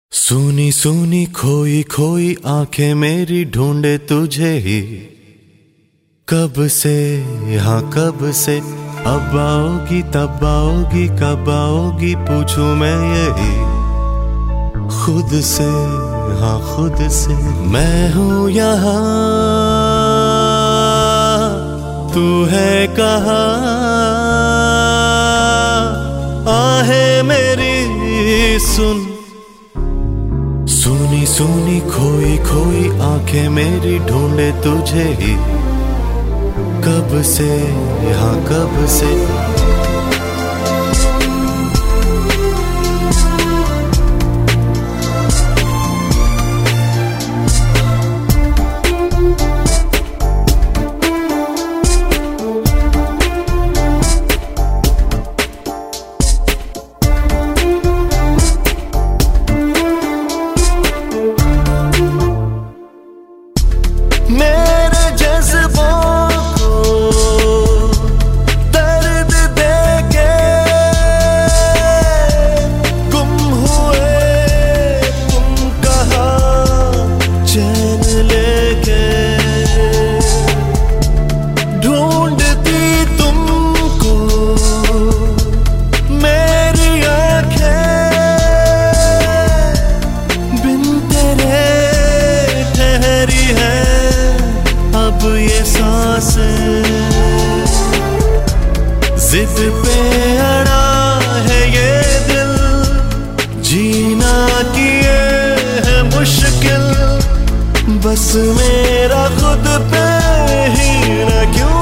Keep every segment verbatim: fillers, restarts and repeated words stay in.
सूनी सूनी खोई खोई आंखें मेरी ढूंढे तुझे ही, कब से हाँ कब से, अब आओगी तब आओगी कब आओगी पूछूं मैं यही खुद से, हाँ खुद से। मैं हूँ यहाँ तू है कहाँ, आहें मेरी सुन। सूनी सूनी खोई खोई आंखें मेरी ढूंढे तुझे ही, कब से हाँ कब से। मेरे जज्बों को दर्द देके गुम हुए तुम कहाँ चैन लेके, ढूंढती तुमको मेरी आंखें, बिन तेरे ठहरी है अब ये सांसें। जिद पे अड़ा है ये दिल, जीना किए है मुश्किल, बस मेरा खुद पे ही न क्यों।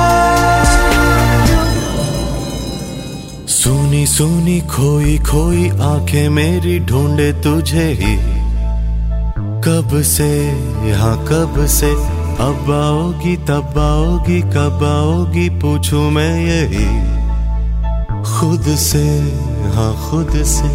सूनी सूनी खोई खोई आंखें मेरी ढूंढे तुझे ही, कब से हाँ कब से, अब आओगी तब आओगी कब आओगी पूछूं मैं यही खुद से, हाँ खुद से।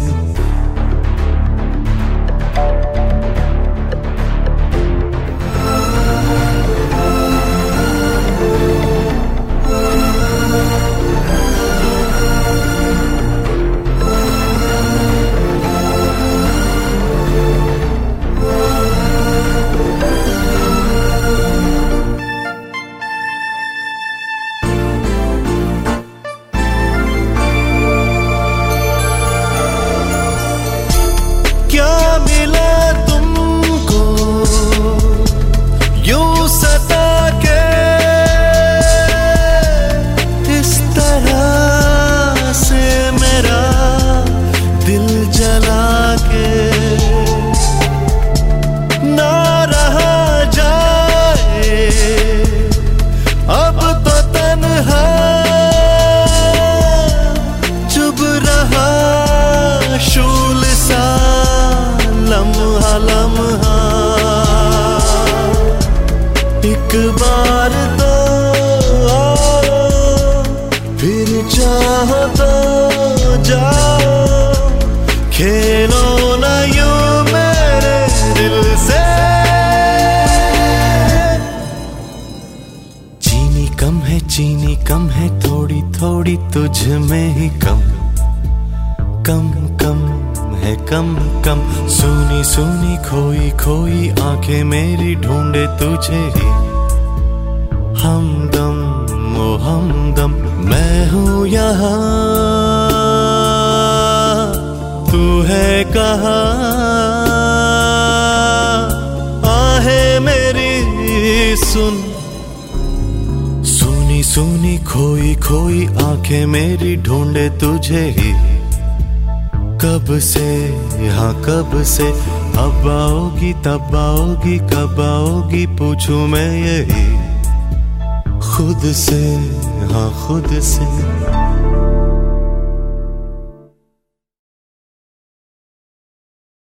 क्या मिला तुमको यूं सता के, इस तरह से मेरा दिल जला के, ना रहा जाए अब तो तन्हा, चुभ रहा शूल सा लम्हा लम्हा। एक बार तो आओ फिर चाहो तो जाओ, खेलो ना यूं मेरे दिल से। चीनी कम है चीनी कम है थोड़ी थोड़ी तुझ में ही कम, कम कम है कम कम। सूनी सूनी खोई खोई आंखें मेरी ढूंढे तुझे ही, हमदम ओ हमदम। मैं हूँ यहाँ तू है कहाँ, आहें मेरी सुन। सूनी सूनी खोई खोई आंखें मेरी ढूंढे तुझे ही, कब से हाँ कब से, अब आओगी तब आओगी कब आओगी पूछूं मैं यही खुद से, हाँ खुद से।